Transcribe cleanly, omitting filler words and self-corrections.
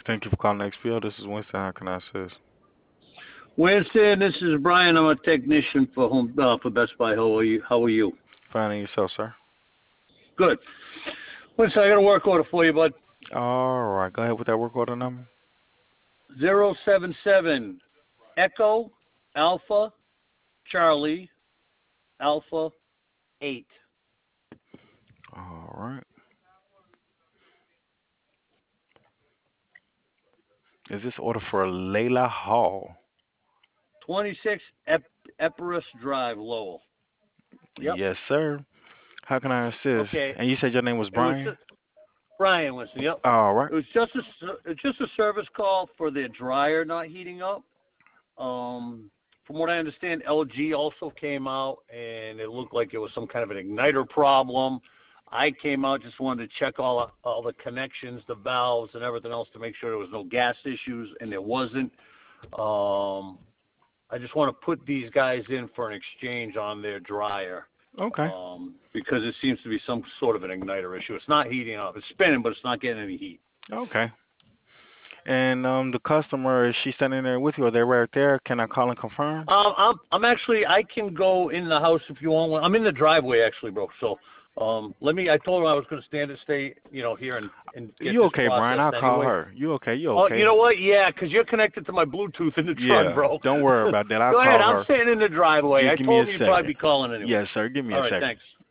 Thank you for calling XPO. This is Winston. How can I assist? Winston, this is Brian. I'm a technician for Best Buy. How are you? How are you? Finding yourself, sir. Good. Winston, I got a work order for you, bud. All right. Go ahead with that work order number. 077 Echo Alpha Charlie Alpha 8. All right. Is this order for Layla Hall? 26 Epirus Drive, Lowell. Yep. Yes, sir. How can I assist? Okay. And you said your name was It was Brian? just, Brian Winston. Yep. All right. It was just a service call for their dryer not heating up. From what I understand, LG also came out, and it looked like it was some kind of an igniter problem. I came out, just wanted to check all the connections, the valves, and everything else to make sure there was no gas issues, and there wasn't. I just want to put these guys in for an exchange on their dryer Okay. because it seems to be some sort of an igniter issue. It's not heating up. It's spinning, but it's not getting any heat. Okay. And the customer, is she standing there with you? Are they right there? Can I call and confirm? I'm actually, I can go in the house if you want. I'm in the driveway actually, bro. So I told her I was going to stay here and get You this okay, Brian? processed I'll call anyway. her. You okay? You Oh, okay? you know what? Yeah, 'cause you're connected to my Bluetooth in the trunk, Yeah. bro. Don't worry about that. I'll Go ahead. call I'm her. staying in the driveway. Just I give me a told you you'd probably second. be calling anyway. Yes, sir. Give me All a right. second. Thanks.